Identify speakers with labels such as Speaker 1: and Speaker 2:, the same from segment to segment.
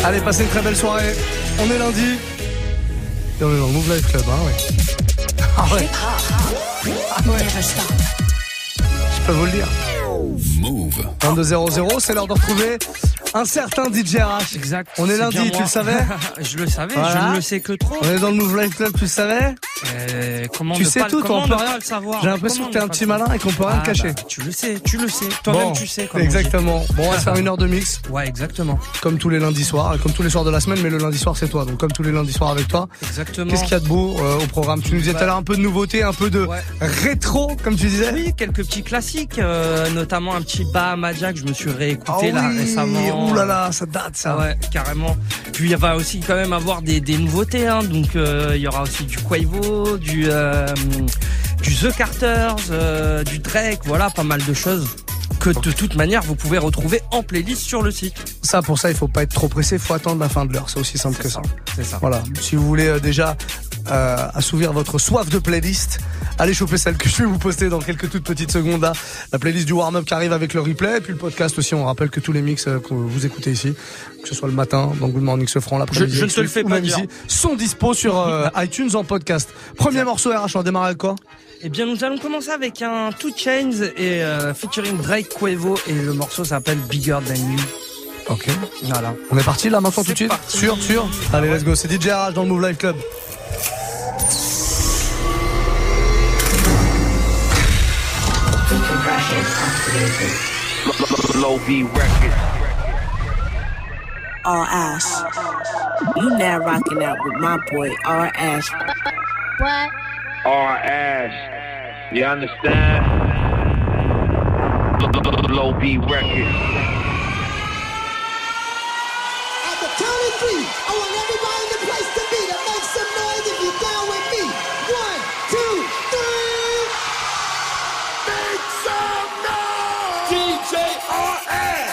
Speaker 1: Allez, passez une très belle soirée. On est lundi. Et on est dans le Move Life Club, hein, ouais. Ah ouais. Ah ouais. Je peux vous le dire. Move. 22h00, c'est l'heure de retrouver un certain DJ RH.
Speaker 2: Exact.
Speaker 1: On est lundi, tu le savais?
Speaker 2: Je le savais,
Speaker 1: voilà.
Speaker 2: Je ne le sais que trop.
Speaker 1: On est dans le Move Life Club, tu le savais?
Speaker 2: Comment
Speaker 1: tu sais tout, on peut rien
Speaker 2: le savoir.
Speaker 1: J'ai l'impression que t'es un petit malin et qu'on peut rien te cacher.
Speaker 2: Bah, tu le sais. Toi-même, tu sais.
Speaker 1: Exactement. Bon, on va se faire une heure de mix.
Speaker 2: Ouais, exactement.
Speaker 1: Comme tous les lundis soirs, comme tous les soirs de la semaine, mais le lundi soir, c'est toi. Donc, comme tous les lundis soirs avec toi.
Speaker 2: Exactement.
Speaker 1: Qu'est-ce qu'il y a de beau au programme? Tu nous disais tout à l'heure un peu de nouveauté, un peu de rétro, comme tu disais.
Speaker 2: Oui, quelques petits classiques, notamment un petit Bahamadia que je me suis réécouté récemment.
Speaker 1: Ouh là là, ça date ça.
Speaker 2: Ouais, carrément. Puis il va aussi quand même avoir des nouveautés, hein. Donc il y aura aussi du Quavo, du The Carters, du Drake, voilà, pas mal de choses que de toute manière vous pouvez retrouver en playlist sur le site.
Speaker 1: Ça, pour ça, il faut pas être trop pressé, il faut attendre la fin de l'heure, c'est aussi simple que ça.
Speaker 2: C'est ça.
Speaker 1: Voilà, si vous voulez déjà assouvir votre soif de playlist, allez choper celle que je vais vous poster dans quelques toutes petites secondes là. La playlist du warm-up qui arrive avec le replay, et puis le podcast aussi. On rappelle que tous les mix que vous écoutez ici, que ce soit le matin dans Good Morning Sofran, l'après-midi,
Speaker 2: je ne te le fais pas dire,
Speaker 1: ici, sont dispo sur iTunes en podcast. Premier morceau RH, on démarre avec quoi?
Speaker 2: Eh bien, nous allons commencer avec un 2 Chainz et featuring Drake, Quavo, et le morceau s'appelle Bigger Than You.
Speaker 1: Ok.
Speaker 2: Voilà.
Speaker 1: On est parti là maintenant tout de suite.
Speaker 2: Parti.
Speaker 1: Sûr. Allez, let's go. C'est DJ RH dans le Move Life Club.
Speaker 3: Low B record.
Speaker 4: All Ash. You now rocking out with my boy R Ash.
Speaker 5: What?
Speaker 3: R Ash. You understand? Low B record.
Speaker 6: At the count of 3, I want everybody in the place to be to make some noise if you're down with me. 1, 2, 3. Make some noise! DJ R.S.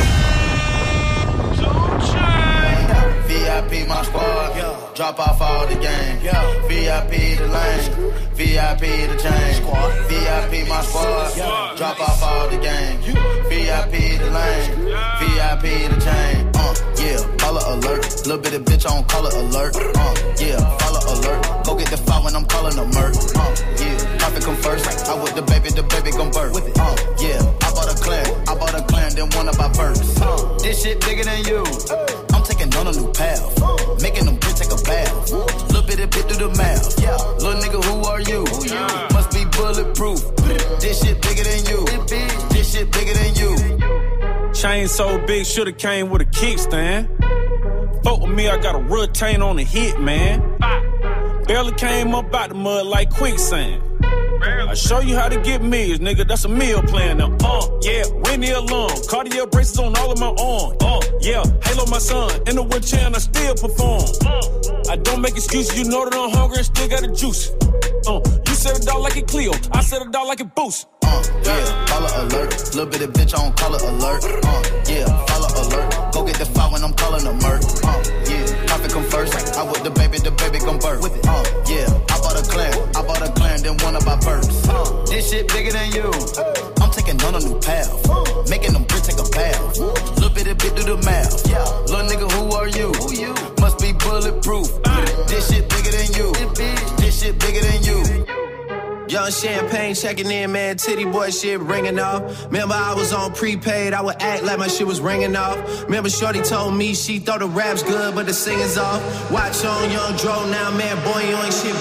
Speaker 7: VIP my squad, drop off all the game. VIP the lane, VIP the chain. VIP my squad, drop off all the game. VIP the lane, VIP the chain. Yeah, caller alert. Little bit of bitch on caller alert. Yeah, follow alert. Go get the file when I'm calling a murk. Yeah, profit come first. I with the baby gon' birth. Yeah, I bought a clan, then one of my perks. This shit bigger than you. I'm taking on a new path. Making them bitch take a bath. Little bit of bit through the mouth. Little nigga, who are you? Must be bulletproof. This shit bigger than you. This shit bigger than you.
Speaker 8: Chain so big, shoulda came with a kickstand. Fuck with me, I got a retain on the hit, man. Barely came up out the mud like quicksand. I show you how to get meals, nigga, that's a meal plan now. Yeah, Winnie alone, Cartier braces on all of my arm. Yeah, Halo my son, in the wheelchair and I still perform. I don't make excuses, you know that I'm hungry and still got the juice. You said it out like a Clio, I said it out like a Boost.
Speaker 7: Yeah, caller alert, little bit of bitch on caller alert. Yeah, follow alert, go get the file when I'm calling a murk. Yeah, profit come first, I with the baby gon' birth. Yeah, I bought a clan, then one of my perks. This shit bigger than you. I'm taking on a new path, making them bitch take a bath. Little bit of bit through the mouth. Little nigga, who are you? Must be bulletproof. This shit bigger than you. This shit bigger than you.
Speaker 9: Young Champagne checking in, man. Titty boy shit ringing off. Remember I was on prepaid, I would act like my shit was ringing off. Remember Shorty told me she thought the rap's good, but the singing's off. Watch on Young Dro now, man. Boy, you ain't shit.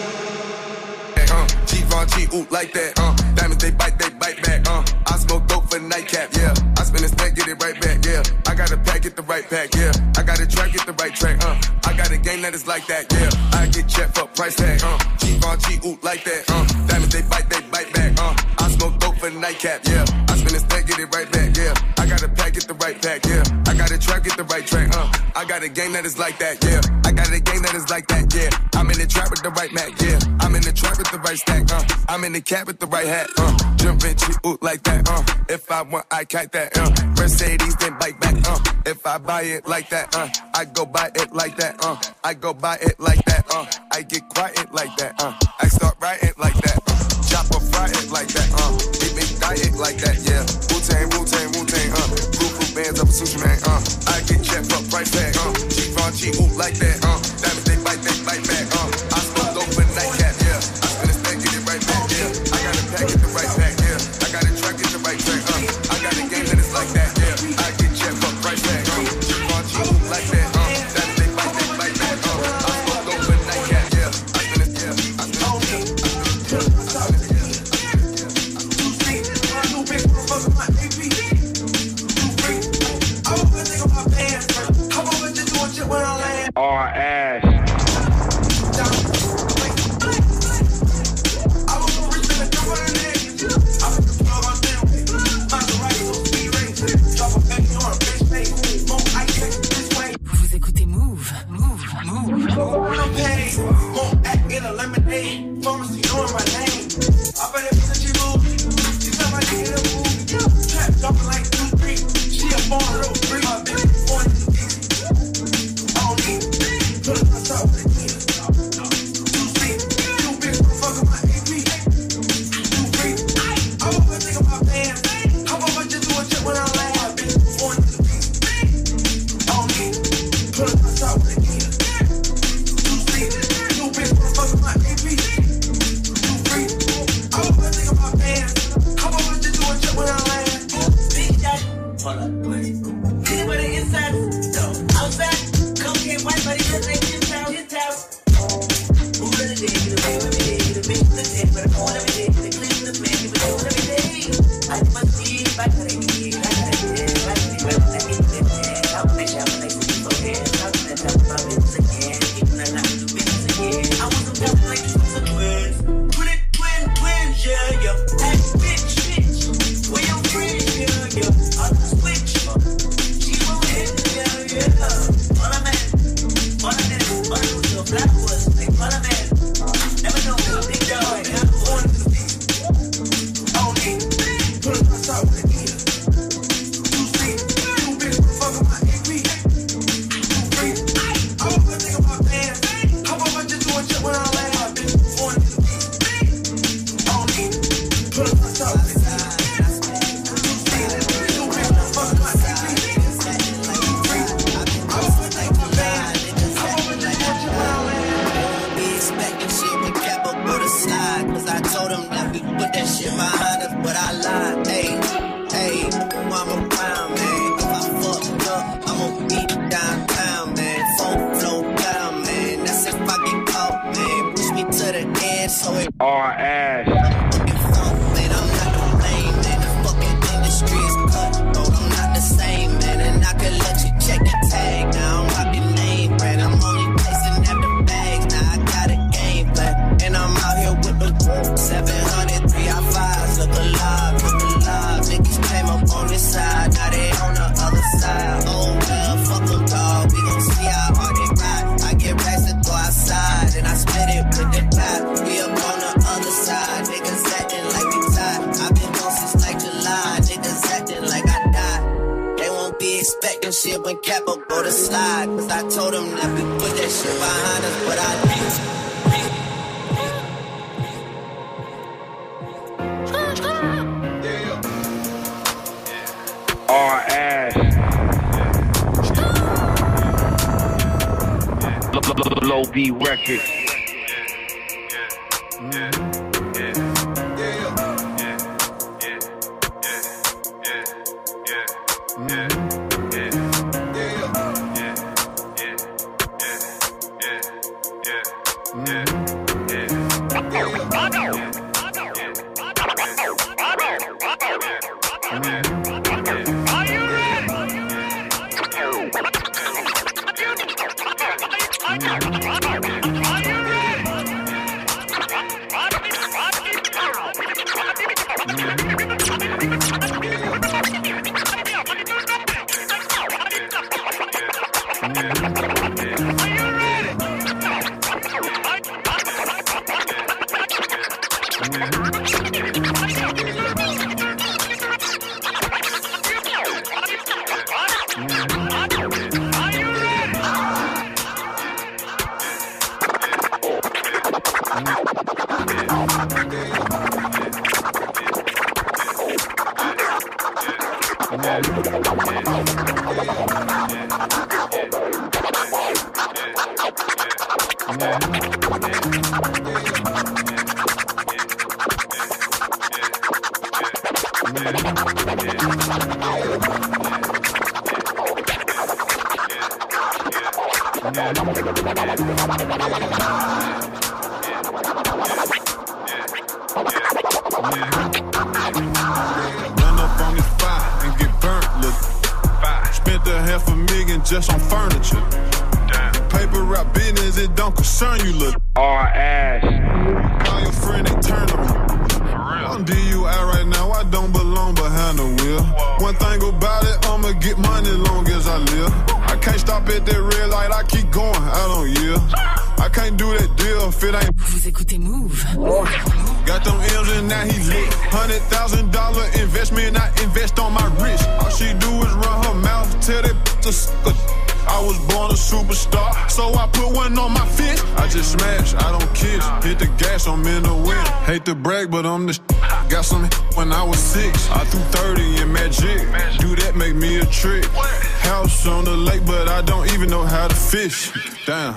Speaker 10: G ooh like that, diamonds they bite back, I smoke dope for nightcap, yeah. I spin a stack, get it right back, yeah. I got a pack, get the right pack, yeah. I got a track, get the right track, I got a game that is like that, yeah. I get checked for price tag, G ooh like that, diamonds they bite back, I smoke dope for nightcap, yeah. I spin a stack, get it right back, yeah. I got a pack, get the right pack, yeah. I got a track, get the right track, I got a game that is like that, yeah. I got a game that is like that, yeah. I'm in the trap with the right Mac, yeah. I'm in the trap with the right stack, I'm in the cap with the right hat, jump in, ooh like that, if I want, I kite that, Mercedes, then bike back, if I buy it like that, I go buy it like that, I go buy it like that, I get quiet like that, I start writing like that, chop or fry it like that, big diet like that, yeah, Wu-Tang, Wu-Tang, Wu-Tang, blue bands up a sushi man, I get checked for price tag,
Speaker 3: our ass.
Speaker 9: Expecting shit when Capo go to slide. Cause I told him that we put that shit behind us, but I didn't.
Speaker 3: Our ass. Low B Records.
Speaker 5: Just on furniture. Damn. Paper route business, it don't concern you, look.
Speaker 3: Our ass.
Speaker 5: Call your friend, they turn on me. I'm DUI right now, I don't belong behind the wheel. Whoa. One thing about it, I'ma get money long as I live. I can't stop at that red light, I keep going, I don't yield. I can't do that deal if it ain't.
Speaker 11: Vous écoutez Move.
Speaker 5: Got them M's and now he lit. $100,000 investment, I invest on my wrist. All she do is run her mouth, tell that to suck. I was born a superstar, so I put one on my fist. I just smash, I don't kiss. Hit the gas, I'm in the wind. Hate to brag, but I'm the got some when I was 6. I threw 30 in magic. Do that make me a trick. House on the lake, but I don't even know how to fish. Damn.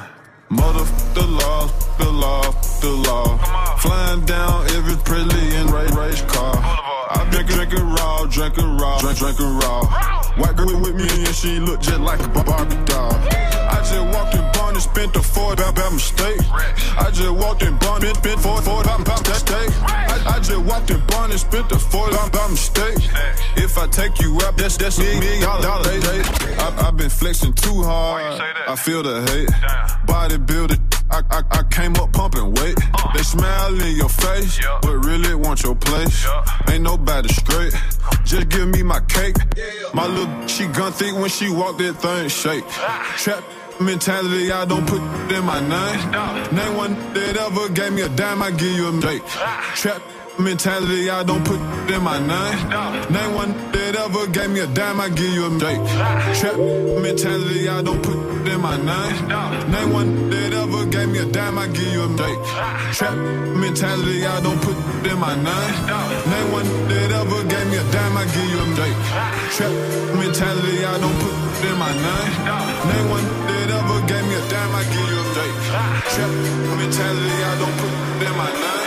Speaker 5: The law, the law, the law. Flying down every brilliant race car. I drink it raw, drink it raw. White girl with me and she look just like a Barbie doll. I just walked in Bond and spent the $40 by mistake. I just walked in Bond and spent $40 by mistake. I just walked in Bond and spent the $40 by mistake. If I take you out, that's $1 million date. I've been flexing too hard. I feel the hate. Bodybuilder, I came up pumping weight. They smile in your face, but really want your place. Ain't nobody straight. Just give me my cake. My little, she gun thick when she walk, that thing shake. Trap mentality, I don't put in my name. Name one that ever gave me a dime, I give you a date. Trap mentality, I don't put in my name. Name one that ever gave me a dime, I give you a date. Trap mentality, I don't put in my name. Name one that ever gave me a dime, I give you a date. Trap mentality, I don't put in my name. Name one that ever gave me a dime, I give you a date. Trap mentality, I don't put in my name. Name one that ever gave me a dime, I give you a date. Trap mentality, I don't put in my name.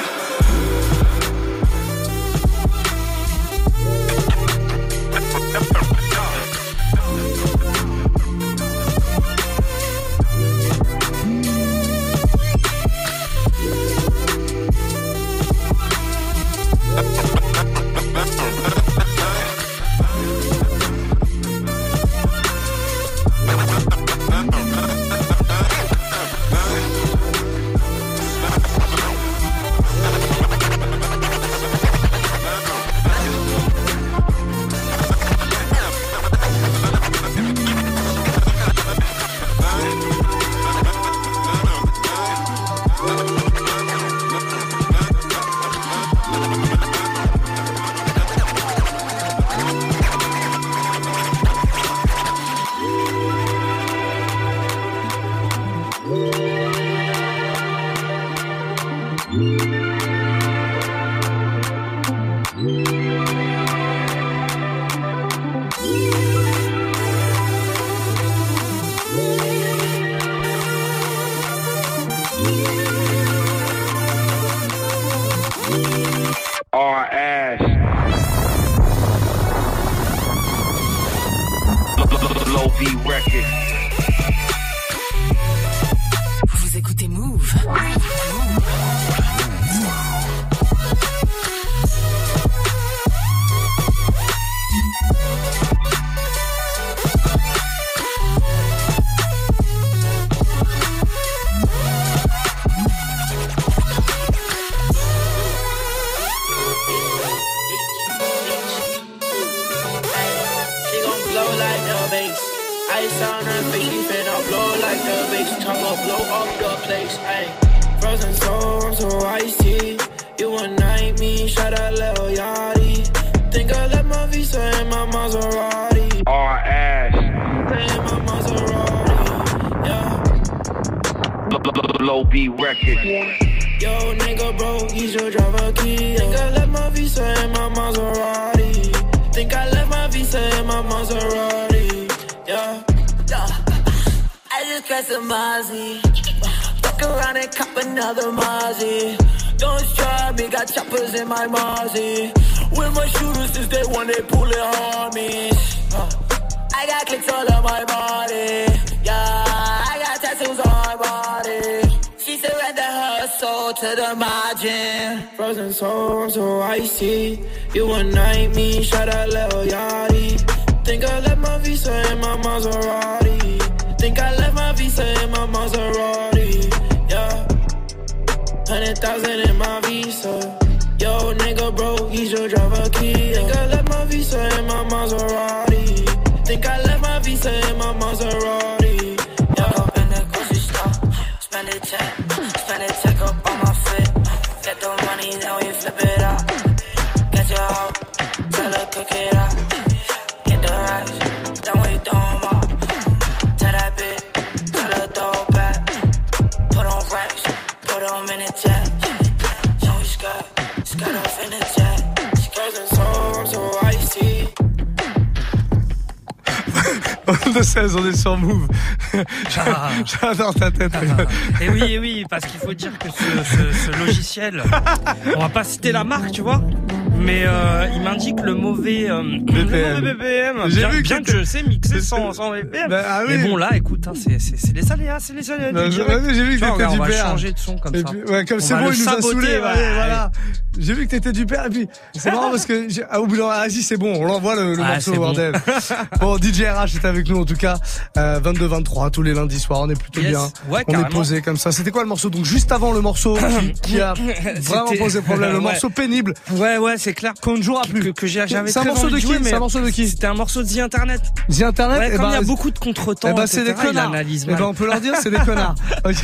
Speaker 3: B Records.
Speaker 11: Vous écoutez Move.
Speaker 12: Ice on her face, she finna blow like the bass. Tongue blow up the place, ayy. Frozen soul, I'm so icy. You one night me, shot a little yachty. Think I left my Visa in my Maserati.
Speaker 3: R.S.
Speaker 12: In my Maserati, yeah.
Speaker 3: Low B Records.
Speaker 12: Yo, nigga, bro, he's your driver key. Think I left my Visa in my Maserati. Think I left my Visa in my Maserati. Yeah.
Speaker 13: I just got some Mozzie. Fuck around and cop another Mozzie. Don't try me, got choppers in my Mozzie. With my shooters since day one, they pullin' homies. I got clicks all on my body. Yeah, I got tattoos on my body. She surrendered her soul to the margin.
Speaker 12: Frozen soul, I'm so icy. You one night me, shot a little yachty. Think I left my Visa in my Maserati. Think I left my Visa in my Maserati. Yeah. 100,000 in my Visa. Yo, nigga, bro, he's your driver key. Think I left my Visa in my Maserati. Think I left my Visa in my Maserati.
Speaker 13: Yeah. In the grocery store, spend it check up on my fit. Get the money, then we flip it out. Get your hoe, tell her cook it out. Then we throw 'em up. Tell that bitch, tell her throw it back. Put on racks, put 'em in the jet. Yo, we skirt off in the jet.
Speaker 12: Frozen soul, I'm so icy.
Speaker 1: De 16, on est sur Move. J'adore ta tête.
Speaker 2: Et oui, parce qu'il faut dire que ce logiciel, on va pas citer la marque, tu vois, mais il m'indique le mauvais BPM. Bien que je sais mixer sans BPM.
Speaker 1: Bah, oui.
Speaker 2: Mais bon, là, écoute, hein, c'est les aléas, du direct.
Speaker 1: J'ai vu que t'étais du
Speaker 2: père. On va
Speaker 1: père.
Speaker 2: changer de son comme ça.
Speaker 1: Puis, ouais, comme c'est bon, il nous a saoulés. Voilà. J'ai vu que t'étais du père. Et puis, c'est marrant parce que, au bout d'un, vas-y, c'est bon, on l'envoie le morceau, bordel. Bon, DJ RH est avec nous, en tout cas, 22-23, tous les lundis soirs, on est plutôt bien.
Speaker 2: Ouais,
Speaker 1: on est posé comme ça. C'était quoi le morceau? Donc, juste avant le morceau qui a vraiment posé problème, le morceau pénible.
Speaker 2: Ouais, c'est clair.
Speaker 1: Qu'on ne jouera plus.
Speaker 2: Que j'avais
Speaker 1: c'est un morceau de qui? C'est un morceau de qui?
Speaker 2: C'était un morceau de The Internet.
Speaker 1: The Internet?
Speaker 2: Ouais, comme il y a beaucoup de contretemps,
Speaker 1: c'est des connards. On peut leur dire, c'est des connards. Okay.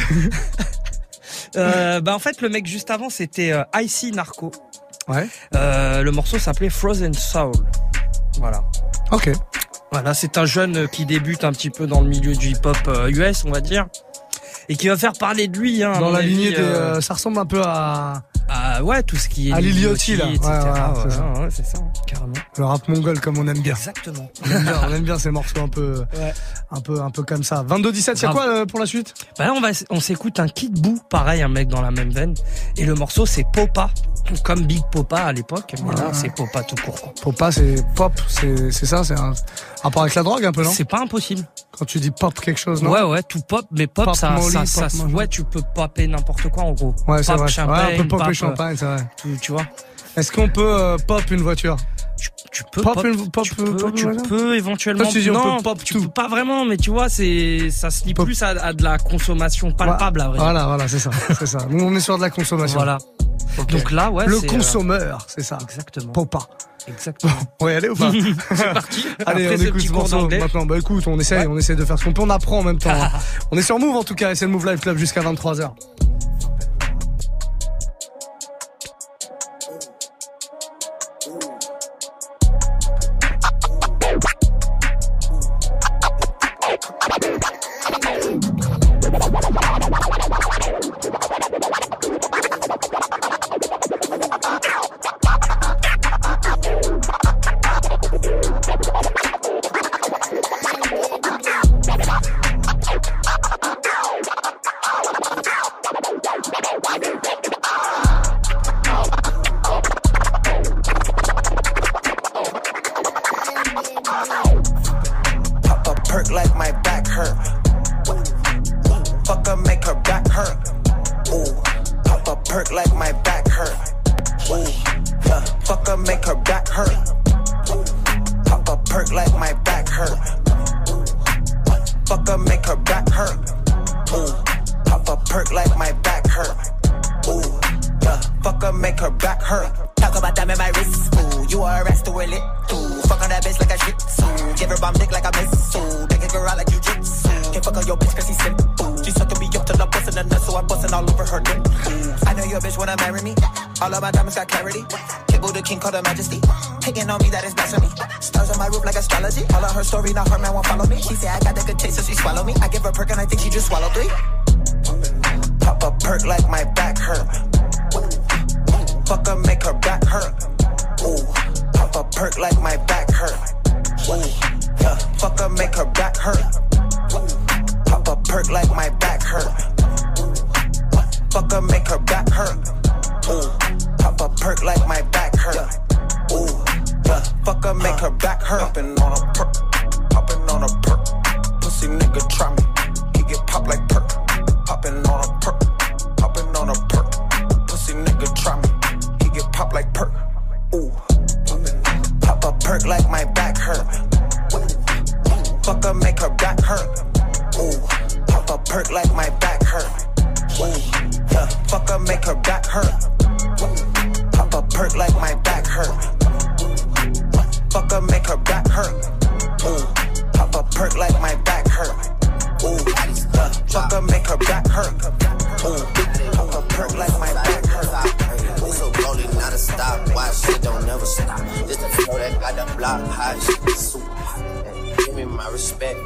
Speaker 2: En fait, le mec juste avant, c'était Icy Narco.
Speaker 1: Ouais.
Speaker 2: Le morceau s'appelait Frozen Soul. Voilà.
Speaker 1: Ok.
Speaker 2: Voilà, c'est un jeune qui débute un petit peu dans le milieu du hip-hop US, on va dire, et qui va faire parler de lui. Hein,
Speaker 1: dans la lignée des... ça ressemble un peu à...
Speaker 2: ouais, tout ce qui est...
Speaker 1: À Lil Yachty, là.
Speaker 2: Etc.
Speaker 1: Ouais,
Speaker 2: c'est ça, carrément.
Speaker 1: Le rap mongol, comme on aime bien.
Speaker 2: Exactement.
Speaker 1: On aime bien ces morceaux un peu, un peu comme ça. 22-17, c'est quoi pour la suite?
Speaker 2: Là, on s'écoute un Kid Boo, pareil, un mec dans la même veine. Et le morceau, c'est Popa. Comme Big Popa à l'époque, mais là, c'est Popa tout court, quoi.
Speaker 1: Popa, c'est pop, c'est ça, c'est un rapport avec la drogue un peu, non?
Speaker 2: C'est pas impossible.
Speaker 1: Quand tu dis pop quelque chose, non?
Speaker 2: Ouais, tout pop, mais pop, ça, ouais, tu peux popper n'importe quoi, en gros.
Speaker 1: Ouais, c'est vrai.
Speaker 2: Champagne,
Speaker 1: on peut popper champagne, c'est vrai.
Speaker 2: Tu vois.
Speaker 1: Est-ce qu'on peut pop une voiture?
Speaker 2: Tu peux éventuellement.
Speaker 1: Non,
Speaker 2: tu peux pas vraiment, mais tu vois, ça se lie plus à de la consommation palpable, à vrai.
Speaker 1: Voilà, c'est ça. Nous, on est sur de la consommation.
Speaker 2: Voilà. Okay. Donc là, ouais,
Speaker 1: le consommeur, c'est ça.
Speaker 2: Exactement.
Speaker 1: Popa.
Speaker 2: Exactement.
Speaker 1: On va y aller ou pas?
Speaker 2: C'est parti.
Speaker 1: Allez, on écoute ce morceau maintenant. Bah écoute, on essaie de faire ce qu'on peut, on apprend en même temps. On est sur Move en tout cas, et c'est le Move Live Club jusqu'à 23h.
Speaker 14: very lit. Ooh, fuck on that bitch like a shit. So give her bomb dick like a missile. Take a girl out like jujitsu. Can't fuck on your bitch cause he's simple. She sucking me up till I'm busting a nut, so I'm busting all over her dick. I know your bitch wanna marry me. All of my diamonds got clarity. Kibble the king called her majesty. Hating on me, that is blasphemy. Stars on my roof like astrology. All of her story, now her man won't follow me. She say I got the good taste, so she swallow me. I give her a perk and I think she just swallowed 3. Pop a perk like my back hurt. Fuck her, make her back hurt. Ooh, pop a perk like my back hurt. Ooh, yeah, fuck her, make her back hurt. Pop a perk like my back hurt. Fuck her, make her back hurt. Ooh, pop a perk like my back hurt. Ooh, yeah, fuck her, make her back hurt. Poppin' on a perk, poppin' on a perk. Pussy nigga try me, he get popped like perk. Poppin' on a perk, poppin' on a perk. Pussy nigga try me, he get popped like perk. Ooh, pop a perk like my back hurt. Fuck her, make her back hurt. Ooh, pop a perk like my back hurt. Ooh, yeah, fuck her, make her back hurt. Pop a perk like my back hurt. Fuck her, make her back hurt. Ooh, pop a perk like my back hurt. Ooh, yeah, fuck her, make her back hurt. Ooh, pop a perk like my back hurt.
Speaker 15: We so rolling, not a stop. Why shit don't never stop? Just a flow that got the block hot. Shit super hot. Give me my respect.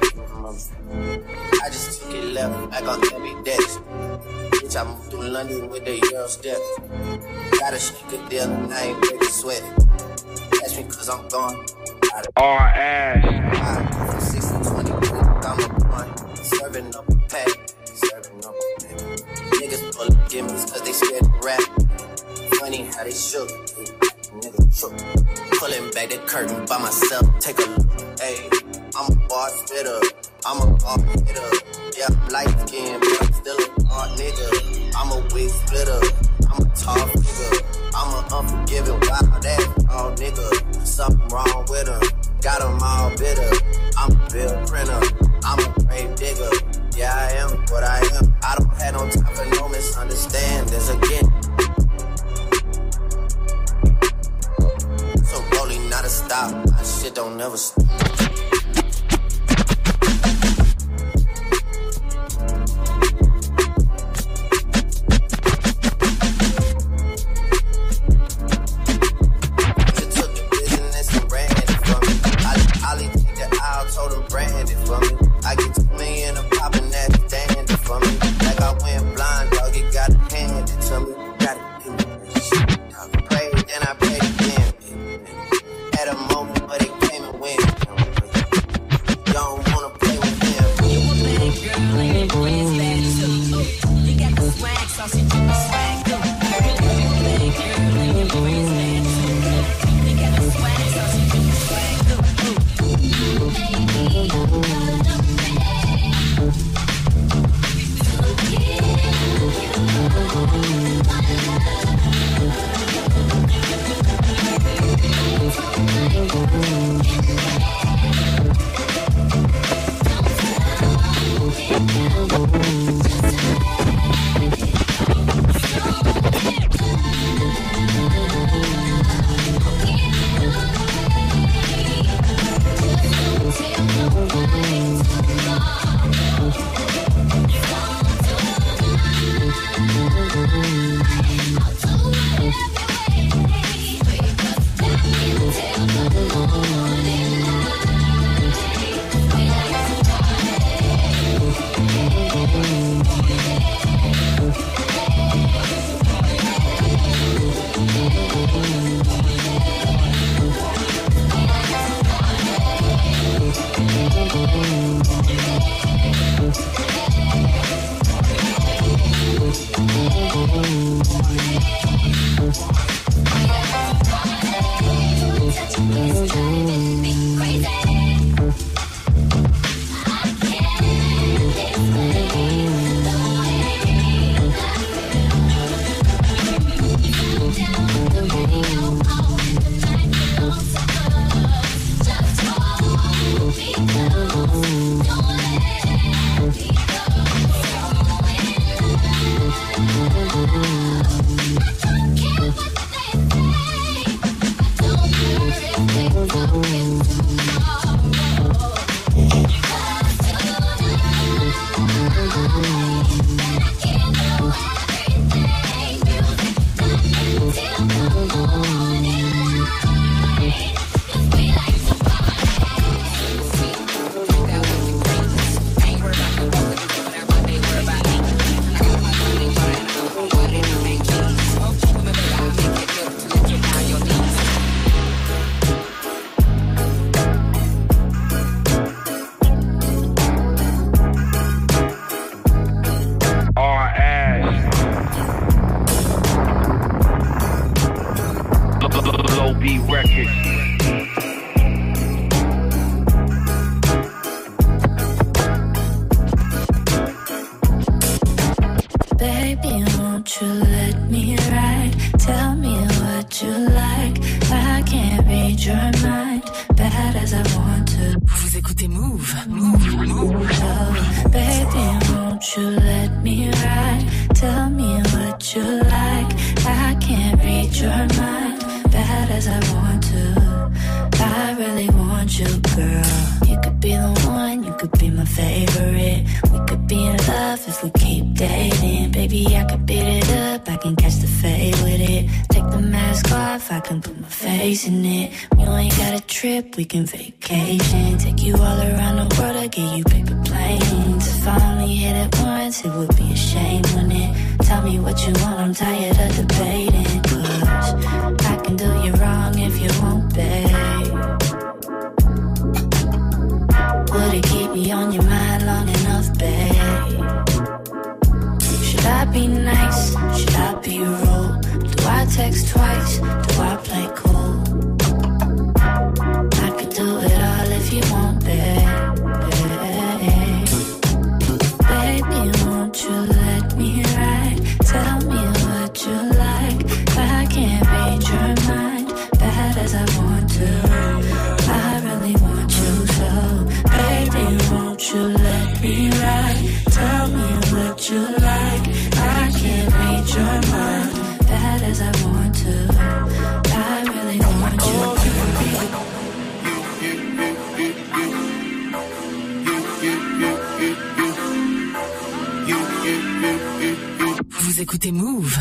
Speaker 15: I just took it left, back on every desk. Bitch, I moved through London with the Euro step. Got a shake a deal and I ain't breaking sweat. Ask me cause I'm gone.
Speaker 3: R.S.
Speaker 15: I go from 6 to 20, I'm a blunt. Serving up a pack, serving up a pack. Niggas pull up gimmicks cause they scared to rap. Funny how they shook, nigga shook. Pulling back the curtain by myself, take a look. Ayy, I'm a bar spitter, I'm a bar hitter. Yeah, I'm light skinned, but I'm still a art nigga. I'm a wig splitter, I'm a tall figure. I'm a unforgiving wild ass all nigga. Something wrong with him, got him all bitter. I'm a bill printer, I'm a grave digger. Yeah, I am what I am. I don't have no time for no misunderstandings again. So rolling, not a stop. My shit don't never stop. Told him brand it for me. I get 2 million a pop and that's stand it for me. Like I went blind, dog, it got handed to me. Got it, I prayed, then I prayed again. Had a moment, but it came and went. You don't wanna play with him. You a bad girl, and your friends bad too. You got the swag, so she took the swag too. You a bad girl, and your friends bad too. You got the swag, so she took the swag too.
Speaker 16: Don't Baby, won't you let me ride? Tell me what you like. I can't read your mind, bad as I want to.
Speaker 11: Vous écoutez Move.
Speaker 16: Oh, baby, won't you let me ride? Tell me what you like. I can't read your mind, bad as I want to. I really want you, girl. You could be the one, you could be my favorite. We could be in love if we keep dating. Baby, I could beat it up, I can catch the fade with it. Take the mask off, I can put my face in it. We ain't got a trip, we can vacation. Take you all around the world, I get you paper planes. If I only hit it once, it would be a shame, wouldn't it? Tell me what you want, I'm tired of debating. Cause I can do you wrong if you won't, babe. Would it keep me on your mind long enough, babe? Should I be nice? Should I be rude? Do I text twice? Do I play cool? I could do it all if you want, babe. Baby, won't you let me ride? Tell me what you like. I can't read your mind, bad as I want to. I really want you so. Baby, won't you let me ride? Tell me what you like. I can't read your mind, bad as I want to. I really want you.
Speaker 11: Vous écoutez Move.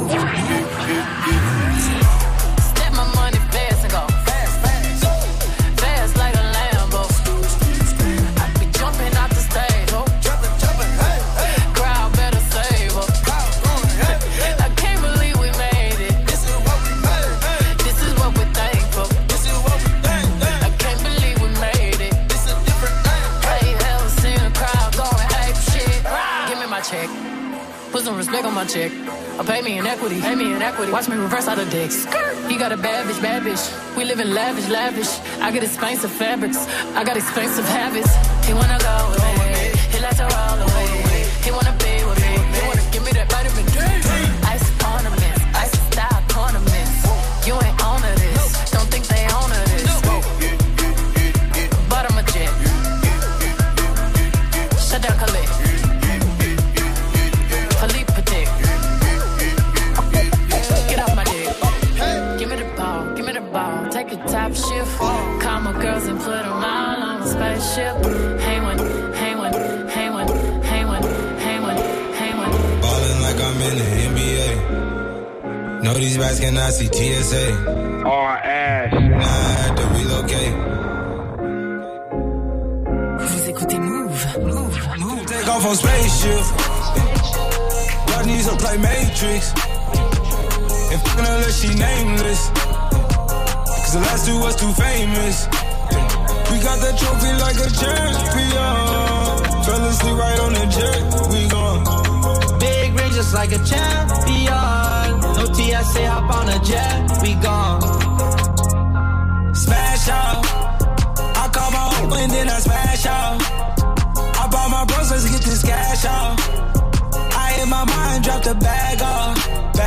Speaker 17: Step my money fast and go fast like a Lambo. I be jumping out the stage, oh, jumping, hey. Crowd better save up. I can't believe we made it. This is what we made. This is what we're thankful. This is what we think. I can't believe we made it. This is a different thing. Hey, hell, seen a crowd going ape shit. Give me my check. Put some respect on my check. Pay me in equity. Watch me reverse out of dicks. He got a bad bitch. We live in lavish. I get expensive fabrics. I got expensive habits. He wanna go with me. He likes to roll away. He wanna be with me. He wanna give me that vitamin D. Ice ornaments, ice style ornaments. You ain't on to this. Don't think they own to this. Bottom of jet. Shut down Khalid. Philippe Patek. Get off my dick. Give me the ball. Take a top shift. Call my girls and put them all on a spaceship. Hang one.
Speaker 18: Ballin' like I'm in the NBA. Know these rats cannot see TSA.
Speaker 3: R.S.
Speaker 18: Nah, I had to relocate.
Speaker 11: Vous écoutez Move.
Speaker 18: Take off on spaceship. Y'all need to play Matrix. And f***ing her, she nameless. Cause the last two was too famous. We got that trophy like a champion. Fell asleep right on the jet, we gone.
Speaker 19: Big ring just like a champion. No TSA, hop on a jet, we gone.
Speaker 18: Smash out. I call my home and then I smash out. I bought my bros, let's get this cash out. I in my mind, drop the bag off,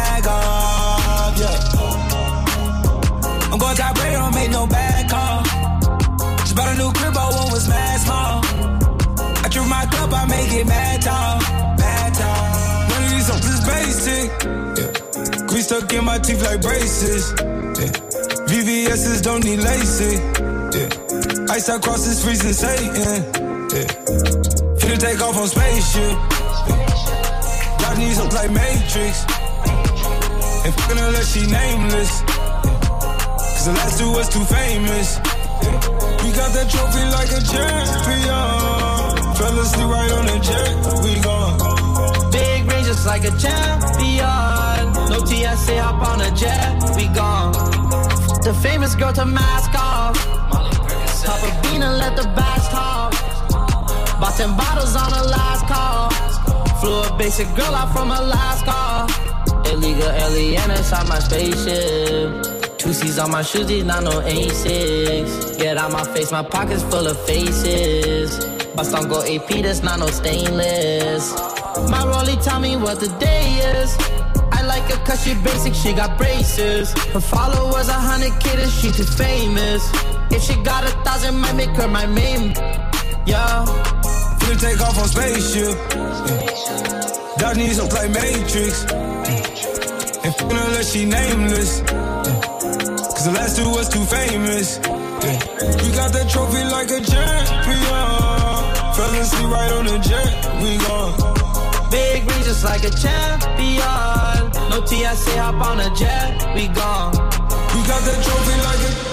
Speaker 18: yeah. I'm going top rate, don't make no bad call. Just bought a new crib, I want was mad small. I drew my cup, I make it mad tall. None of these songs is basic, yeah. Grease stuck in my teeth like braces, yeah. VVS's don't need LASIK, yeah. Ice across this freezing Satan, yeah. Finna take off on spaceship, yeah. Y'all need some like Matrix. And f***ing her, she nameless. Cause the last two was too famous. We got that trophy like a champion. Fell asleep right on the jet, we gone.
Speaker 19: Big ring just like a champion. No TSA, hop on a jet, we gone. The famous girl to mask off. Pop a bean and let the bass talk. Bought 10 bottles on the last call. Flew a basic girl out from Alaska. Illegal alien inside my spaceship. 2C's on my shoes, these not no A6. Get out my face, my pockets full of faces. Bust on go AP, that's not no stainless. My rollie tell me what the day is. I like her cause she basic, she got braces. Her followers 100K, that she too famous. If she got 1,000, might make her my main. Yeah.
Speaker 18: Finna take off on spaceship. Yeah. Dog needs to play Matrix. Yeah. And finna let she nameless. Yeah. Cause the last two was too famous. Yeah. We got that trophy like a champion. Fell asleep right on the jet, we gone.
Speaker 19: Big rings just like a champion. No TSA, hop on a jet, we gone.
Speaker 18: We got that trophy like a...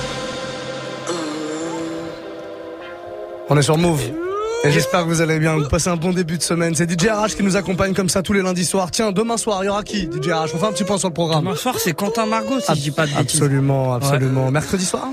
Speaker 1: On est sur Move. Et j'espère que vous allez bien, vous passez un bon début de semaine. C'est DJ RH qui nous accompagne comme ça tous les lundis soirs. Tiens, demain soir, il y aura qui, DJ RH? On fait un petit point sur le programme.
Speaker 2: Demain soir, c'est Quentin Margot, si je dis pas de bêtises.
Speaker 1: Absolument, absolument. Ouais. Mercredi soir?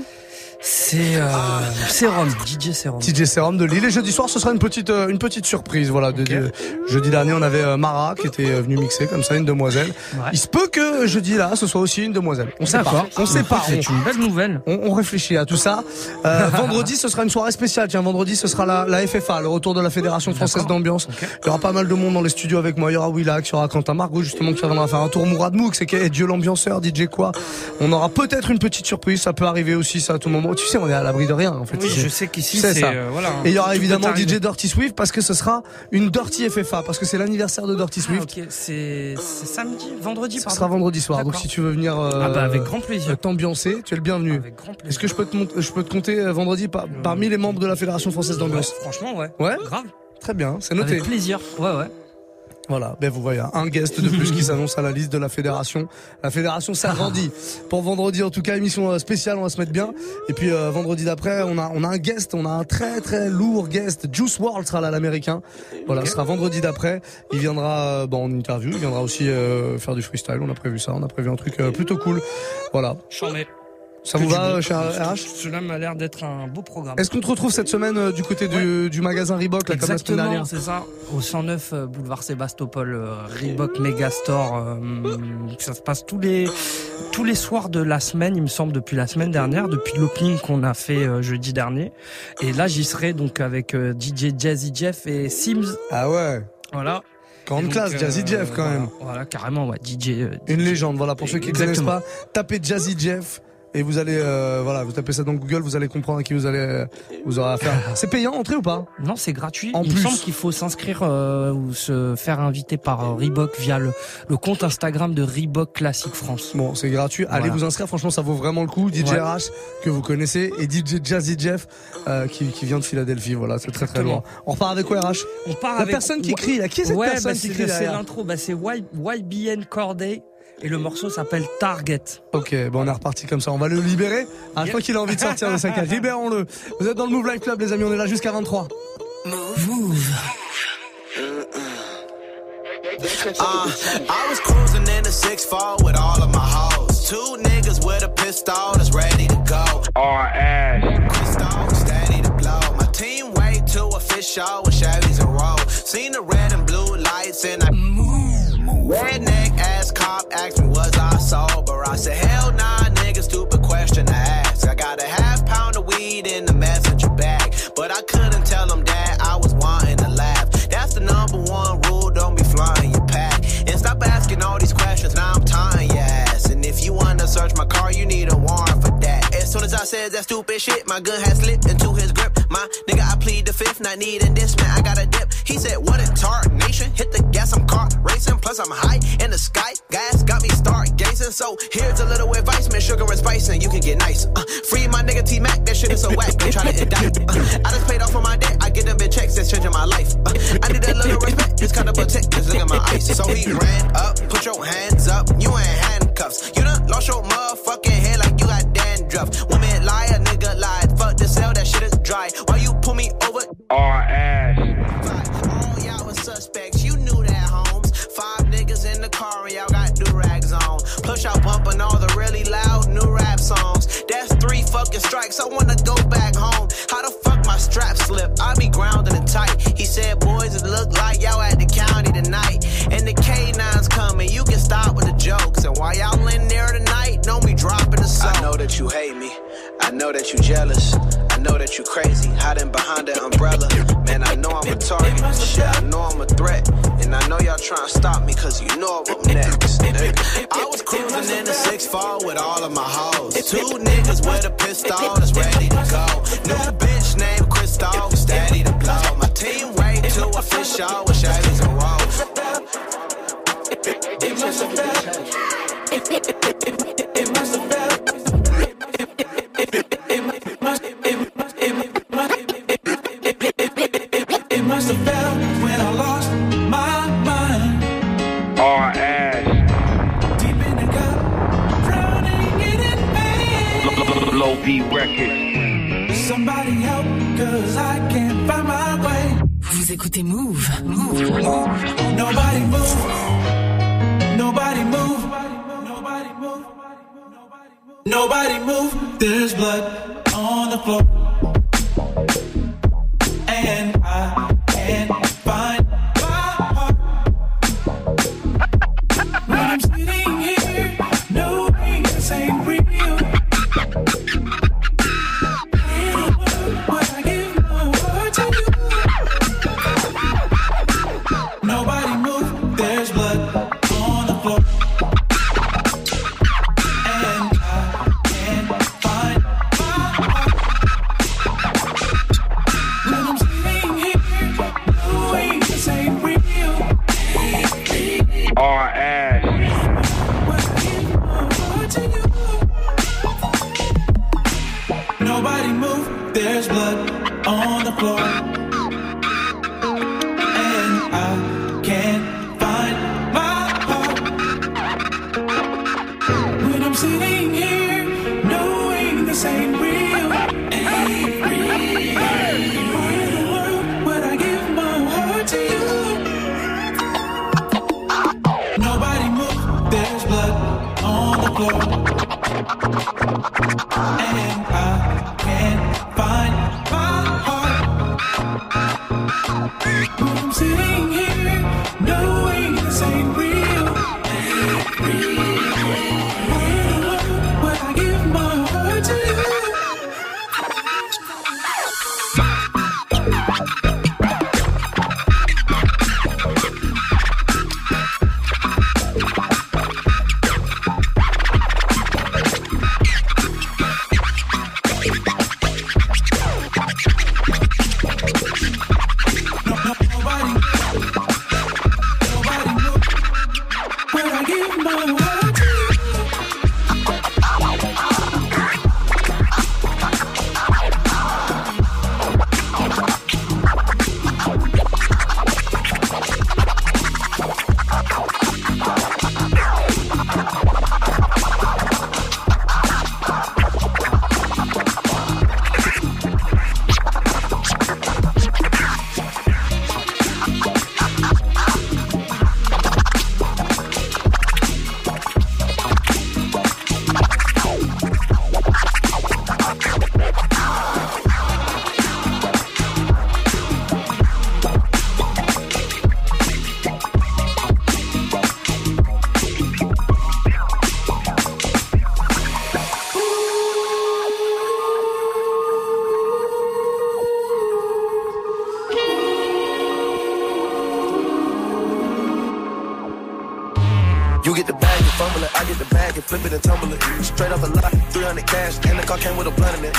Speaker 2: C'est Serum, DJ Serum.
Speaker 1: DJ Serum de Lille. Et jeudi soir, ce sera une petite surprise. Voilà. Okay. Jeudi dernier, on avait Mara qui était venue mixer comme ça, une demoiselle. Ouais. Il se peut que jeudi là, ce soit aussi une demoiselle. On sait pas. On sait pas.
Speaker 2: C'est une belle nouvelle.
Speaker 1: On réfléchit à tout ça. Vendredi, ce sera une soirée spéciale. Tiens, vendredi, ce sera la FFA, le retour de la Fédération Française d'Ambiance. Okay. Il y aura pas mal de monde dans les studios avec moi. Il y aura Willax, il y aura Quentin Margot justement qui viendra faire un tour. Mourad Mouk, c'est Dieu l'ambianceur, DJ quoi. On aura peut-être une petite surprise. Ça peut arriver aussi ça à tout moment. Tu sais, on est à l'abri de rien en fait.
Speaker 2: Oui, je sais qu'ici c'est ça.
Speaker 1: Voilà, et il y aura évidemment DJ Dirty Swift parce que ce sera une Dirty FFA parce que c'est l'anniversaire de Dirty Swift.
Speaker 2: Ok, c'est vendredi.
Speaker 1: Ce sera vendredi soir. Donc si tu veux venir
Speaker 2: avec grand plaisir
Speaker 1: t'ambiancer, tu es le bienvenu.
Speaker 2: Avec grand plaisir.
Speaker 1: Est-ce que je peux te compter vendredi parmi les membres de la Fédération Française d'Ambiance?
Speaker 2: Franchement ouais.
Speaker 1: Ouais.
Speaker 2: Grave.
Speaker 1: Très bien, c'est noté.
Speaker 2: Avec plaisir. Ouais.
Speaker 1: Voilà, ben vous voyez, un guest de plus qui s'annonce à la liste de la fédération. La fédération s'agrandit. Pour vendredi, en tout cas, émission spéciale, on va se mettre bien. Et puis vendredi d'après, on a un guest, on a un très très lourd guest. Juice WRLD sera là, l'américain. Voilà, ce sera vendredi d'après. Il viendra en interview, il viendra aussi faire du freestyle. On a prévu ça, on a prévu un truc plutôt cool. Voilà.
Speaker 2: Chambé.
Speaker 1: Ça vous va, cher RH?
Speaker 2: Cela m'a l'air d'être un beau programme.
Speaker 1: Est-ce qu'on te retrouve cette semaine du côté du magasin Reebok, là, comme la semaine dernière?
Speaker 2: C'est ça. Au 109 boulevard Sébastopol, Reebok Megastore. Ça se passe tous les soirs de la semaine, il me semble, depuis la semaine dernière, depuis l'opening qu'on a fait jeudi dernier. Et là, j'y serai donc avec DJ Jazzy Jeff et Sims.
Speaker 1: Ah ouais.
Speaker 2: Voilà.
Speaker 1: Grande classe, Jazzy Jeff quand même.
Speaker 2: Voilà, carrément, ouais. DJ.
Speaker 1: Une légende, voilà. Pour ceux qui ne connaissent pas, tapez Jazzy Jeff. Et vous allez, vous tapez ça dans Google, vous allez comprendre à qui vous aurez affaire. C'est payant, entrée ou pas?
Speaker 2: Non, c'est gratuit. Il me semble qu'il faut s'inscrire ou se faire inviter par Reebok via le compte Instagram de Reebok Classic France.
Speaker 1: Bon, c'est gratuit. Allez vous inscrire, franchement, ça vaut vraiment le coup. DJ RH, que vous connaissez, et DJ Jazzy Jeff, qui vient de Philadelphie. Voilà, c'est très très loin. On repart avec quoi, RH?
Speaker 2: On part
Speaker 1: avec... La personne qui crie, là. Qui est cette personne qui crie
Speaker 2: C'est l'intro, c'est YBN Corday. Et le morceau s'appelle Target.
Speaker 1: Ok, bon on est reparti comme ça, on va le libérer. Je crois qu'il a envie de sortir de sa cage. Libérons-le. Vous êtes dans le Move Life Club les amis, on est là jusqu'à 23.
Speaker 11: Move.
Speaker 7: I was cruising in the 6-4 with all of my hoes. 2 niggas with a pistol that's ready to go. Pistol steady to blow. My team way too official with Chevys and roll. Seen the red and blue lights and I redneck ass cop asked me was I sober. I said hell nah, nigga, stupid question to ask. I got a half pound of weed in the messenger bag, but I couldn't tell them that I was wanting to laugh. That's the number one rule, don't be flying your pack. And stop asking all these questions, now I'm tying your ass. And if you wanna search my car, you need a warrant for that. As soon as I said that stupid shit, my gun had slipped into his grip. My nigga, I plead the fifth, not needing this, man, I got a dip. He said, what a tart nation, hit the gas, I'm car racing, plus I'm high in the sky. Gas got me stargazing, so here's a little advice, man, sugar and spice, and you can get nice. Free my nigga T-Mac, that shit is so whack, they tryna indict. I just paid off on my debt, I get them big checks, that's changing my life. I need a little respect, it's kinda protect, cause look at my ice. So he ran up, put your hands up, you ain't handcuffs. You done lost your motherfucking head like you got dandruff. Women lie, a nigga lied, fuck the cell, that shit is dry. Why you pull me over?
Speaker 3: R.S.
Speaker 7: All y'all was suspects, you knew that, Holmes. 5 niggas in the car and y'all got do-rags on. Plus y'all bumping all the really loud new rap songs. That's 3 fucking strikes, I wanna go back home. How the fuck my strap slip? I be grounded and tight. He said, boys, it look like y'all at the county tonight. And the K9's coming, you can stop with the jokes. And while y'all in there tonight, know me dropping the soap. I know
Speaker 20: know that you jealous. I know that you crazy, hiding behind that umbrella. Man, I know I'm a target. Shit, I know I'm a threat. And I know y'all trying to stop me cause you know I'm next. I was cruising in the 6'4" with all of my hoes. 2 niggas with a pistol that's ready to go. New bitch named Crystal, steady to blow. My team way too official with shades and rolls. It must have felt. It must have felt. It must have felt when I lost my mind.
Speaker 3: R.S.
Speaker 20: Deep in the cup, drowning in pain.
Speaker 3: Low B Records.
Speaker 20: Somebody help, cause I can't find my way.
Speaker 11: Vous écoutez Move. Move.
Speaker 20: Nobody move. Nobody move. Nobody move. Nobody move. There's blood on the floor. And I can't find my heart. When I'm sitting here, knowing this ain't real. When I give my heart to you. Nobody move, there's blood on the floor. And I can't find my heart. When I'm sitting here, knowing this ain't real.
Speaker 3: R.S.
Speaker 20: When I give my heart to you. Nobody move, there's blood on the floor. And I can't find my heart. When I'm sitting here, knowing this ain't real. Ain't real. Why in the world would I give my heart to you? Nobody move, there's blood on the floor. And I can't find my heart. When I'm sitting here, knowing this ain't real. Ain't real. Why in the world would I give my heart to you?
Speaker 21: You get the bag, you fumble it, I get the bag and flip it and tumble it. Straight off the lot, 300 cash, and the car came with a blunt in it.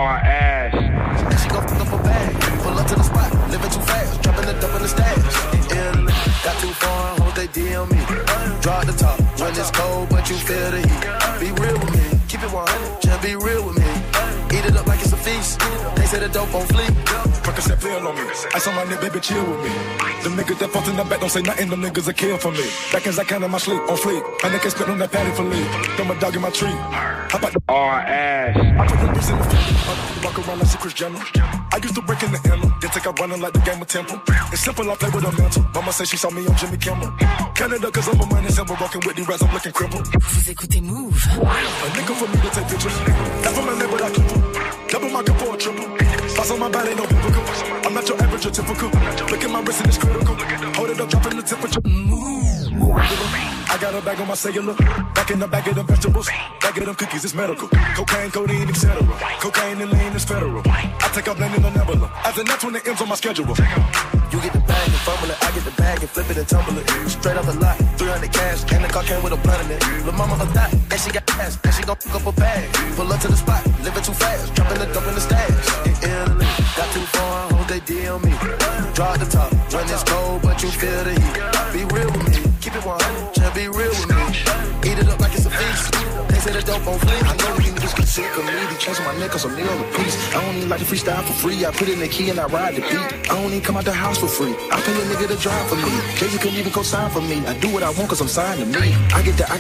Speaker 3: R.S.
Speaker 21: And she gon' fuck up a bag, pull up to the spot, living too fast, dropping the dump in the stash. Italy, got too foreign hoes, they DM me. Drop the top, when it's cold, but you feel the heat. Be real with me, keep it 100, just be real with me. Eat it up like it's a feast, they say the dope on fleek.
Speaker 22: Percocet play on me, ice on my neck, baby, chill with me. Them niggas that fucked in the back don't say nothing, them niggas a kill for me. Back as I can in my sleep, on fleek. I niggas spit on that patty for leave. Throw my dog in my tree. How about the
Speaker 3: R.S.
Speaker 22: I put the bricks in the field, walk around like Secret General. I used to break in the inner, then take out running like the game of Temple. It's simple, I play with a mental. Mama say she saw me on Jimmy Kimmel. Canada, cause I'm a money symbol, walking with the rats, I'm looking crippled.
Speaker 11: Vous écoutez Move.
Speaker 22: A nigga for me to take pictures. Not for my name, but I clip him. Double my cup for a triple. Spots on my body, no biblical. I'm not your average or typical. Look at my wrist and it's critical. Hold it up, dropping the temperature. Move. I I got a bag on my cellular. Back in the bag of them vegetables. Back of them cookies, it's medical. Cocaine, codeine, etc. Cocaine and lean is federal. I take up land in the nebula. As a that's when it ends on my schedule. You get the bag and fumble it. I get the bag and flip it and tumble it. Straight off the lot, 300 cash. And the car came with a blunt in it. Lil' mama a thot, and she got ass. And she gon' pick up a bag. Pull up to the spot, living too fast. Dropping the dope in the stash. In Italy, got too far, hope they D on me. Draw the top when it's cold, but you feel the heat. Be real with me, keep it 100, just be real with me. Eat it up like it's a feast. They say the dope on fleek. I know these niggas get sick of me. They chasing my neck cause I'm near on the piece. I don't even like to freestyle for free. I put in the key and I ride the beat. I don't even come out the house for free. I pay a nigga to drive for me. Jay-Z couldn't even co-sign for me. I do what I want cause I'm signed to me. I get the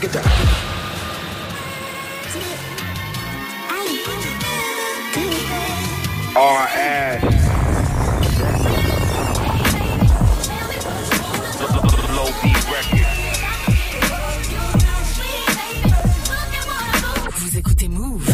Speaker 3: R.S. Low beat record.
Speaker 11: Vous écoutez Move.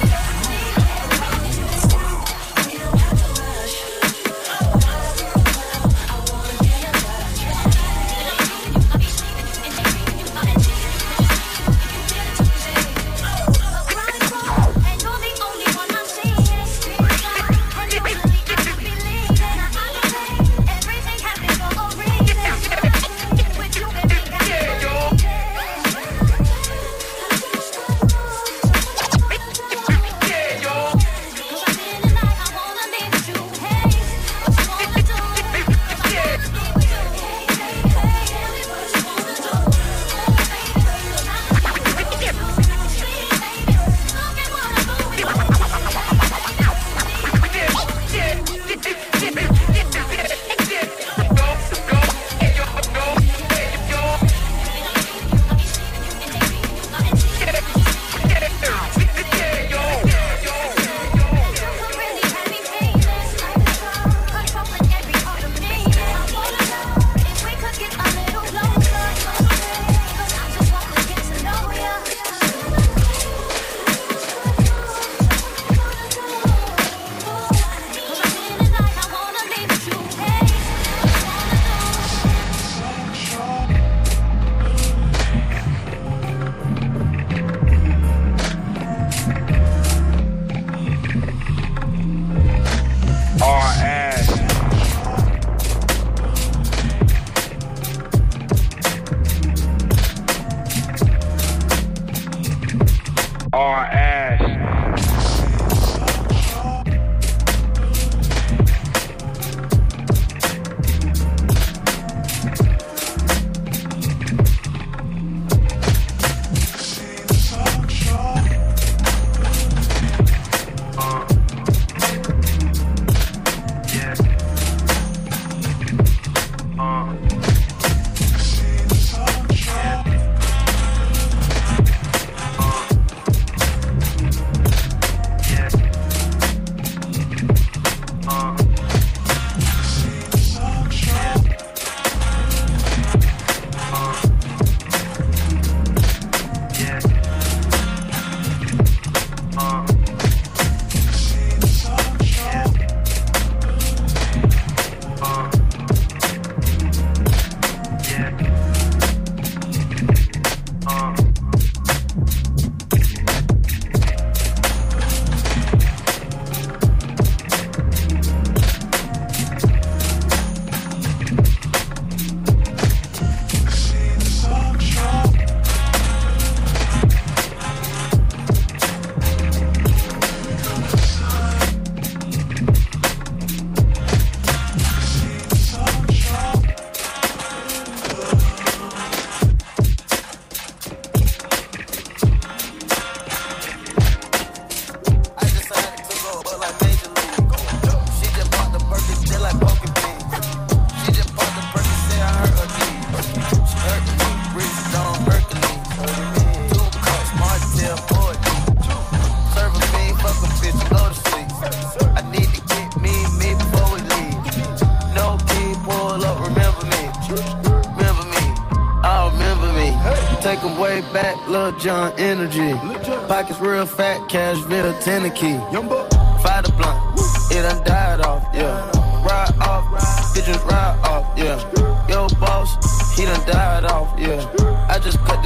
Speaker 4: Lil Jon energy. Pockets real fat, Cashville, Tennessee. Fire the blunt, it done died off, yeah. Ride off, bitches ride off, yeah. Yo boss, he done died off, yeah. I just cut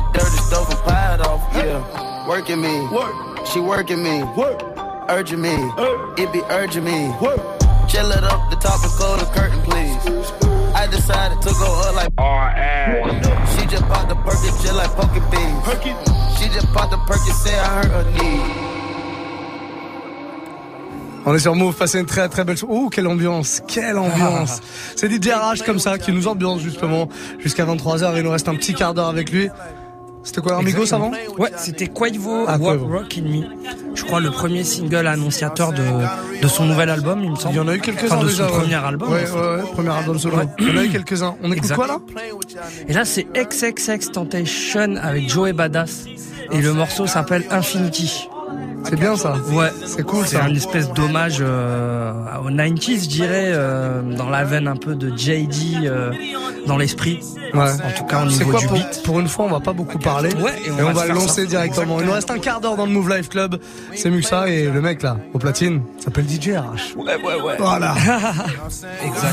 Speaker 4: me. She working me. Urging me. It be urging me. Chill it up the top and close the curtain, please. I decided to go up like she just popped the Perky just like poking beans. She just popped the Perky, say I hurt her knee.
Speaker 1: On est sur Move, passez une très très belle soirée. Oh, quelle ambiance, quelle ambiance. C'est DJ RH comme ça qui nous ambiance justement jusqu'à 23h. Il nous reste un petit quart d'heure avec lui. C'était quoi, Amigos avant?
Speaker 2: Ouais, c'était Quavo, Rockin' Me. Je crois le premier single annonciateur de son nouvel album, il me semble.
Speaker 1: Il y en a eu quelques-uns déjà.
Speaker 2: De son premier album.
Speaker 1: Ouais, premier album solo. Ouais. Il y en a eu quelques-uns. On écoute quoi là?
Speaker 2: Et là, c'est XXXTentacion avec Joey Badass. Et le morceau s'appelle Infinity.
Speaker 1: C'est bien ça.
Speaker 2: Ouais,
Speaker 1: c'est cool.
Speaker 2: C'est un espèce d'hommage aux 90s, je dirais, dans la veine un peu de JD dans l'esprit.
Speaker 1: Ouais.
Speaker 2: En tout cas, au niveau du beat.
Speaker 1: Pour une fois, on va pas beaucoup parler.
Speaker 2: Ouais,
Speaker 1: et on va le lancer directement. Il nous reste un quart d'heure dans le Move Life Club. C'est Muxa et le mec là, au platine, s'appelle DJ RH.
Speaker 2: Ouais.
Speaker 1: Voilà.
Speaker 2: Exact.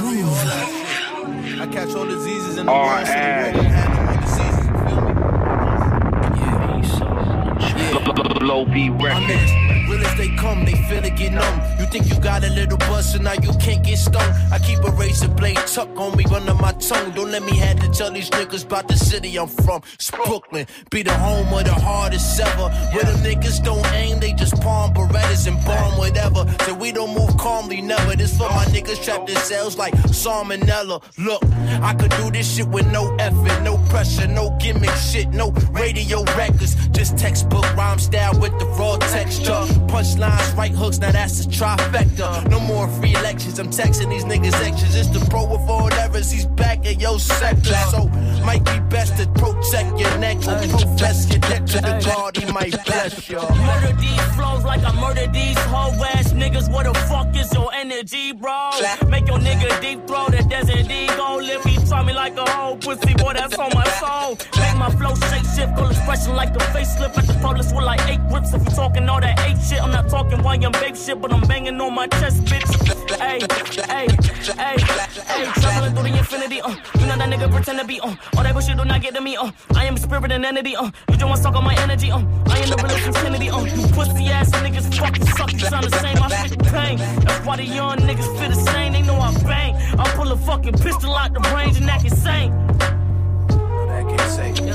Speaker 3: Low B records.
Speaker 9: Real as they come, they finna get numb. You think you got a little buzz, so now you can't get stung. I keep a razor blade tucked on me under my tongue. Don't let me have to tell these niggas about the city I'm from. It's Brooklyn, be the home of the hardest ever. Where them niggas don't aim, they just palm Berettas and bomb whatever. So we don't move calmly, never. This for my niggas trapped in cells like salmonella. Look, I could do this shit with no effort, no pressure, no gimmick shit, no radio records. Just textbook rhyme style with the raw texture. Punchlines, right hooks, now that's a trifecta. No more free lectures, I'm texting these niggas extras. It's the pro with all errors, he's back in your sector. So, might be best to protect your neck or profess your debt to the God, he might bless you.
Speaker 6: Murder these flows like I murder these hoe ass niggas. Where the fuck is your energy, bro? Make your nigga deep throw the desert ego. Live, he try me like a whole pussy, boy, that's on my soul. Make my flow shape shift, full expression like a facelift. At the public with like 8 grips. If you talking all that 8 shit, I'm not talking why I'm babe shit, but I'm banging on my chest, bitch. Hey, traveling through the infinity, you know that nigga pretend to be, all that bullshit do not get to me, I am a spirit and entity, you just wanna suck on my energy, I am the realest infinity, you pussy ass niggas fucking suck, you sound the same, I spit the pain, that's why the young niggas feel the same, they know I bang, I pull a fucking pistol out the range and that can sing.
Speaker 9: That can sing.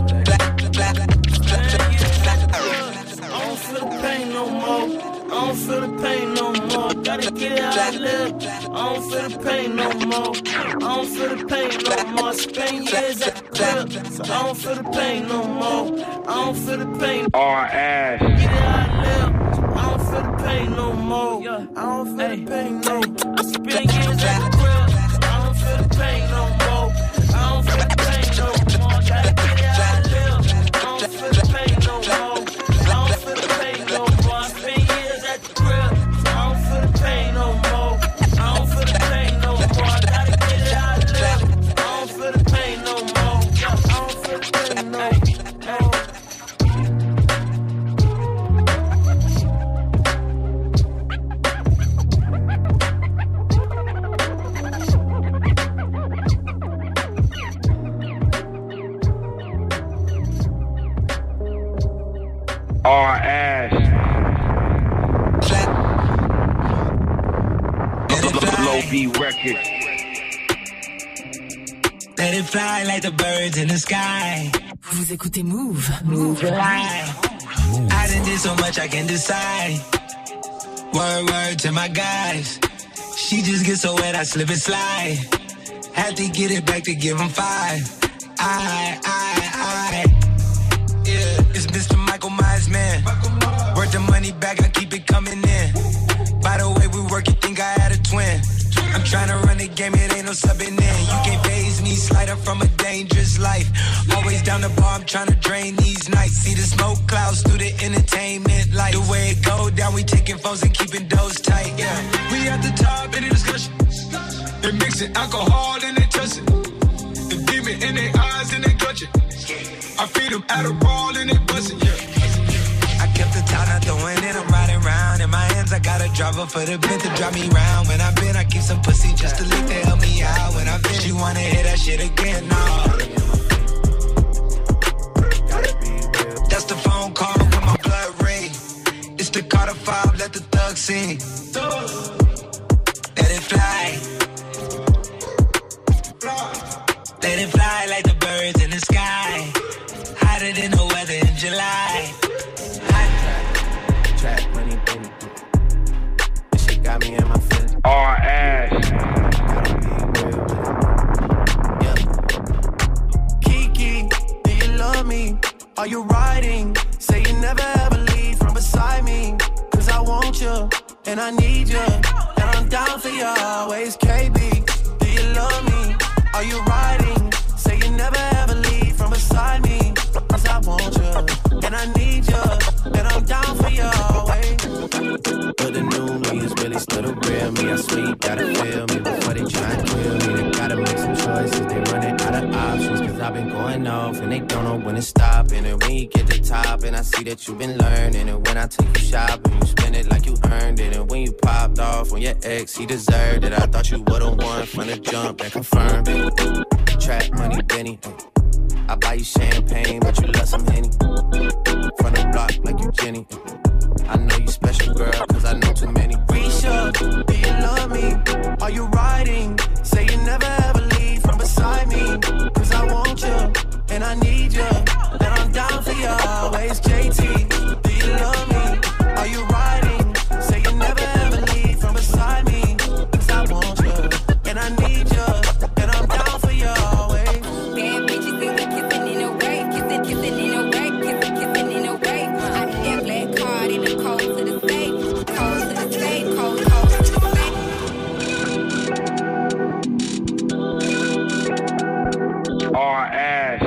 Speaker 6: I don't feel the pain no more. I don't feel the pain no more. Gotta get it out of live. I don't feel the pain no more. I don't feel the pain no more. Spend years at the crib, so I don't feel the pain no more. I don't feel the pain.
Speaker 3: R.S.
Speaker 6: Get it out of live. I don't feel the pain no more. I don't feel the pain no more. I spend years at the crib, so I don't feel the pain no more. I don't feel the pain no more. Gotta get it out of live. I don't feel the pain no more. I don't feel the pain no more. I spend years at the crib, so I don't feel the pain no more. I don't feel the pain no more. I gotta get it out of live. I don't feel the pain no more. I don't feel the pain no more.
Speaker 3: R.S. Low B records.
Speaker 18: Let it fly like the birds in the sky.
Speaker 11: Vous écoutez Move.
Speaker 18: Move alive. I done did so much I can decide. Word to my guys. She just gets so wet I slip and slide. Had to get it back to give him 5. Yeah, it's Mr. Michael Myers, man. Worth the money back, I keep it coming in. By the way we work, you think I had a twin. I'm tryna run the game, it ain't no subbing in. You can't phase me, slide up from a dangerous life. Always down the bar, I'm tryna drain these nights. See the smoke clouds through the entertainment light. The way it go down, we taking phones and keeping those tight, yeah. We at the top, any discussion. They mixing alcohol and they touching. The demon in their eyes and they clutching. I feed them Adderall and they bustin', yeah. I kept the town, not throwing it, I'm riding round. In my hands, I got a driver for the bent to drive me round. When I've been, I keep some pussy just to lick to help me out. When I've been, she wanna hear that shit again, no. That's the phone call with my blood Switch the car to 5, let the thug sing. Let it fly. Let it fly like the birds in the sky. Hotter than the weather in July.
Speaker 9: Trap money, baby. This shit got me in my feelings.
Speaker 3: R.S.
Speaker 9: Yeah. Kiki, do you love me? Are you riding? Say you never ever leave from beside me. Cause I want you, and I need you. And I'm down for you always, KB. Do you love me? Are you riding? Say you never ever leave from beside me. Cause I want you, and I need you. And I'm down for you always. But the new me is really still the real me. I swear you gotta feel me before they try and kill me. They gotta make some choices, they running out of options. Cause I've been going off and they don't know when to stop. And when you get to top and I see that you've been learning. And when I take you shopping, you spend it like you earned it. And when you popped off on your ex, he deserved it. I thought you would've won from the jump and confirmed it. Trap money, Benny. I buy you champagne, but you love some Henny. From the block like you Jenny. I know you special, girl, cause I know too many. Risha, do you love me? Are you riding? Say you never ever leave from beside me. Cause I want you, and I need you. And I'm down for you always, JT. Do you love me? Are you riding? Say you never ever leave from beside me. Cause I want you, and I need you. And I'm down for you always.
Speaker 8: Bad bitches think they kissing in a way. Kissing in a way. Kissing in a way. I need that black card in the cold to the safe. Cold to the safe. Cold to the safe.
Speaker 3: R.S.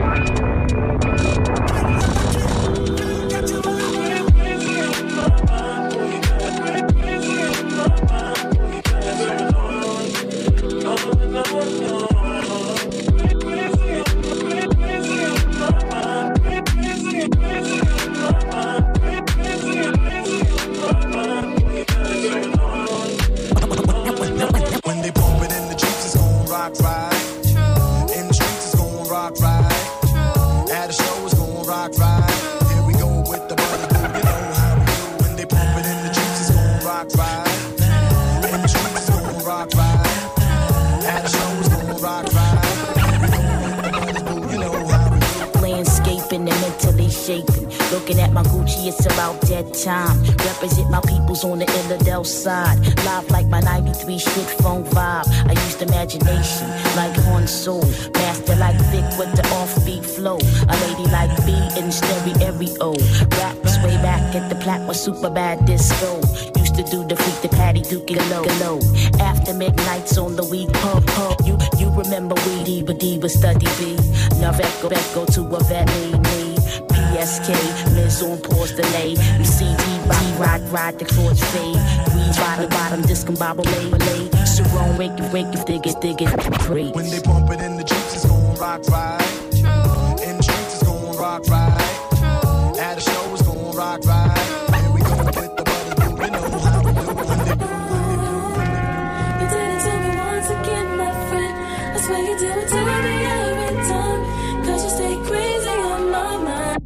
Speaker 22: When they bump it in the Jeeps, it's gon' rock right. True. In the streets, it's gon' rock right. True. At a show, it's gon' rock right. Here we go with the money, you know how we do. When they bump it in the Jeeps, it's gon' rock right. In the streets, it's gon' rock right. At a show, it's gon' rock right. Here we go with the money, you know how we do.
Speaker 10: Landscaping and mentally shaping. Looking at my Gucci, it's about dead time. Represent my peoples on the Illidale side. Live like my 93 shit phone vibe. I used imagination like Horn Soul. Master like Vic with the offbeat flow. A lady like B in stereo. Raps way back at the Plat was super bad disco. Used to do the freak, the Patty Duke and Galo. After midnights on the week, pub. You remember we Diva study B. Now Echo to a valley. PSK, Liz on pause delay. You see ride the chords fade. We bottom discombobulate. Surround, wake it, dig it, pray.
Speaker 22: When they bump it in the Jeeps, it's gon' rock right. True. In the streets, it's gon' rock right. True. At a show, it's gon' rock right. Here we go with the money, you know how we do. When they
Speaker 16: You didn't tell me once again, my friend. I swear you do it to me every time. Cause you stay crazy on my mind.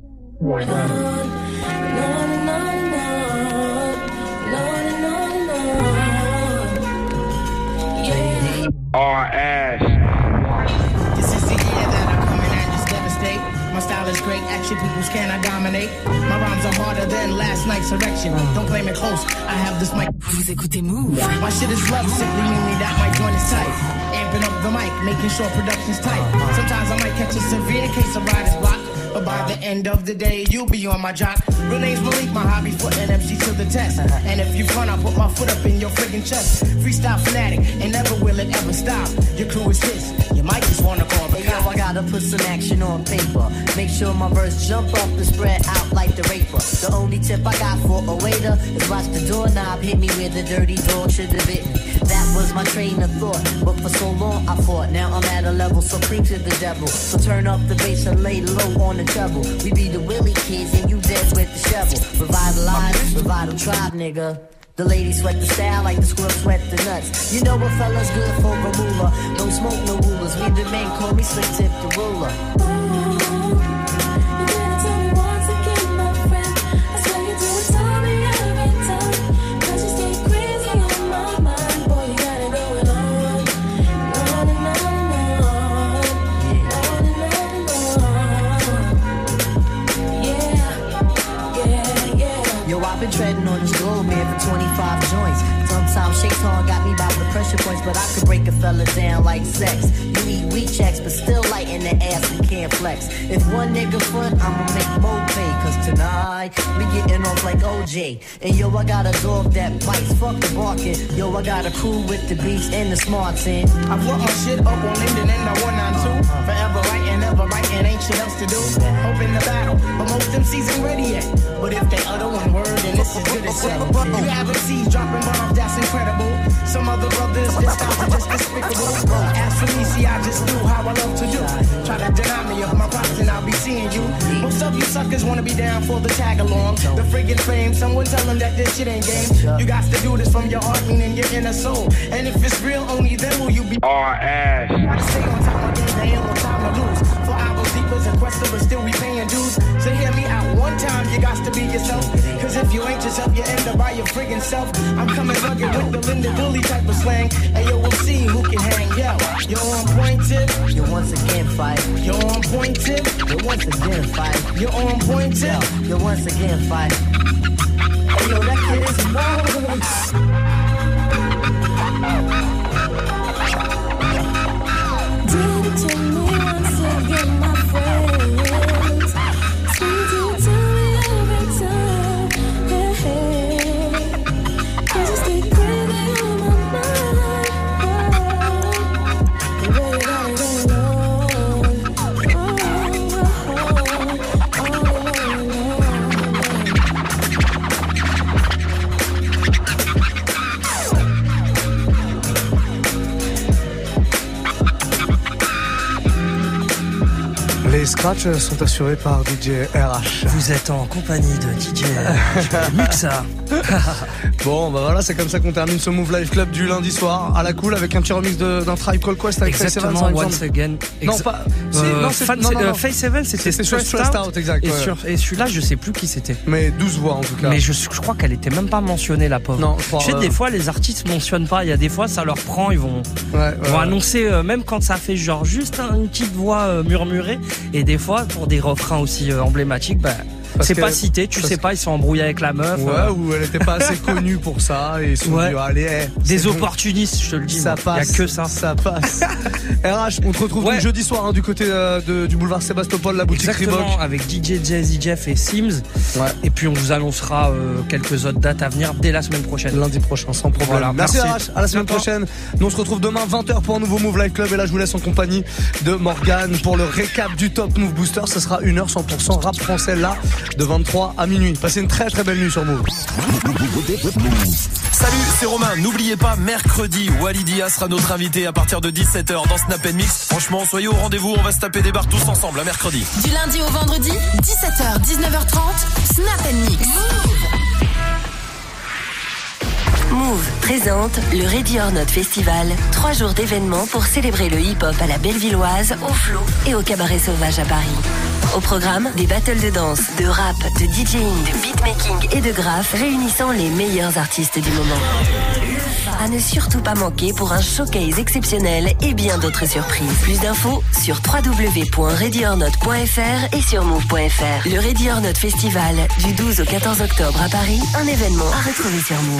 Speaker 3: R.S.
Speaker 23: This is the year that I'm coming and just devastate. My style is great, action peoples cannot dominate. My rhymes are harder than last night's erection. Don't claim it close, I have this mic.
Speaker 11: Vous écoutez Move.
Speaker 23: My shit is love, simply meaning that my joint is tight. Amping up the mic, making sure production's tight. Sometimes I might catch a severe case of writer's block. But by the end of the day, you'll be on my jock. Real name's Malik, my hobby for NMC to the test. And if you front, I'll put my foot up in your friggin' chest. Freestyle fanatic, and never will it ever stop. Your crew is his, you might just wanna call the cops.
Speaker 24: Yo, I gotta put some action on paper. Make sure my verse jump up and spread out like the raper. The only tip I got for a waiter is watch the doorknob hit me where the dirty dog should have bit me. That was my train of thought, but for so long I fought. Now I'm at a level supreme to the devil. So turn up the bass and lay low on the treble. We be the Willie kids and you dead with the shovel. Revitalize, revital tribe, nigga. The ladies sweat the style like the squirrel sweat the nuts. You know what fella's good for a moolah. Don't smoke no rulers. We the men call me Slick Tip the ruler.
Speaker 16: You didn't tell me once again, my friend. I swear you do it to me
Speaker 24: chase hard, got me by the pressure points, but I could break a fella down like sex. You eat weak checks, but still light in the ass and can't flex. If one nigga front, I'ma make more pay, cause tonight we getting off like OJ. And yo, I got a dog that bites, fuck the barking. Yo, I got a crew with the beats and the smarts in.
Speaker 23: I brought my shit up on Linden and the 192. Forever writing, ever writing, ain't shit else to do. Hoping the battle, but most MCs ain't ready yet. But if they utter one word, then this is good as set. You have MCs dropping bombs, that's incredible. Some other brothers, this styles are just despicable. As for me, see, I just do how I love to do. Try to deny me of my props and I'll be seeing you. Most of you suckers wanna be down for the tag along. The friggin' fame, someone tell them that this shit ain't game. You got to do this from your heart, meaning your inner soul. And if it's real, only then will you be
Speaker 3: R.S.
Speaker 23: Gotta stay on top of game, there ain't no time to lose. For hours deep as a quester, but still we paying dues. So hear me out one time, you got to be yourself. Cause if you ain't yourself, you end up by your friggin' self. I'm coming rugged with the Linda Dooley type of slang. And yo, we'll see who can hang. Yo, you're on point tip.
Speaker 24: You're once again fight.
Speaker 23: You're on point tip.
Speaker 24: You're once again fight.
Speaker 23: You're on point tip.
Speaker 24: You're once again fight.
Speaker 23: Hey, yo, that kid is wild.
Speaker 16: Did it to me once again, my friends. Sweet, you tell me every time. Hey, 'cause you stay crazy on my mind. The way you got it going on.
Speaker 1: Les scratchs sont assurés par DJ RH.
Speaker 2: Vous êtes en compagnie de DJ Muxa.
Speaker 1: Bon, bah voilà, c'est comme ça qu'on termine ce Move Life Club du lundi soir à la cool avec un petit remix d'un Tribe Called Quest avec Face Seven, par exemple.
Speaker 2: Once Again.
Speaker 1: Non, pas.
Speaker 2: Face Seven, c'était Stressed Out,
Speaker 1: exact.
Speaker 2: Et celui-là, je sais plus qui c'était.
Speaker 1: Mais 12 voix en tout cas.
Speaker 2: Mais je crois qu'elle était même pas mentionnée, la pauvre.
Speaker 1: Non, je crois.
Speaker 2: Tu sais, des fois, les artistes mentionnent pas. Il y a des fois, ça leur prend. Ils vont annoncer, même quand ça fait genre juste une petite voix murmurée. Et des fois, pour des refrains aussi emblématiques, c'est pas cité, tu sais pas, ils sont embrouillés avec la meuf.
Speaker 1: Ouais, ou elle était pas assez connue pour ça et ils se sont dit, allez,
Speaker 2: des opportunistes, je te le dis.
Speaker 1: Ça passe.
Speaker 2: Il y a que ça.
Speaker 1: Ça passe. RH, on te retrouve donc jeudi soir du côté du boulevard Sébastopol, la boutique Reebok.
Speaker 2: Avec DJ Jazzy Jeff et Sims. Ouais. Et puis on vous annoncera quelques autres dates à venir dès la semaine prochaine.
Speaker 1: Lundi prochain, sans problème. Voilà, merci RH, à la semaine prochaine. Nous on se retrouve demain 20h pour un nouveau Move Life Club et là je vous laisse en compagnie de Morgane pour le récap du Top Move Booster. Ce sera 1h 100% rap français là de 23 à minuit. Passez une très très belle nuit sur Move.
Speaker 5: Salut, c'est Romain. N'oubliez pas, mercredi, Walidia sera notre invité à partir de 17h dans Snap Mix. Franchement, soyez au rendez-vous, on va se taper des barres tous ensemble à mercredi.
Speaker 11: Du lundi au vendredi, 17h, 19h30, Snap Mix.
Speaker 12: Move présente le Ready or Not Festival. 3 jours d'événements pour célébrer le hip-hop à la Bellevilloise, au Flow et au Cabaret Sauvage à Paris. Au programme, des battles de danse, de rap, de DJing, de beatmaking et de graphes réunissant les meilleurs artistes du moment. À ne surtout pas manquer pour un showcase exceptionnel et bien d'autres surprises. Plus d'infos sur www.readyornot.fr et sur move.fr. Le Ready or Not Festival du 12 au 14 octobre à Paris, un événement à retrouver sur Move.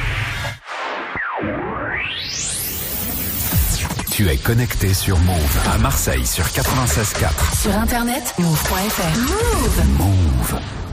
Speaker 13: Tu es connecté sur Move à Marseille sur 96.4.
Speaker 11: Sur internet, move.fr. Move.
Speaker 13: Move.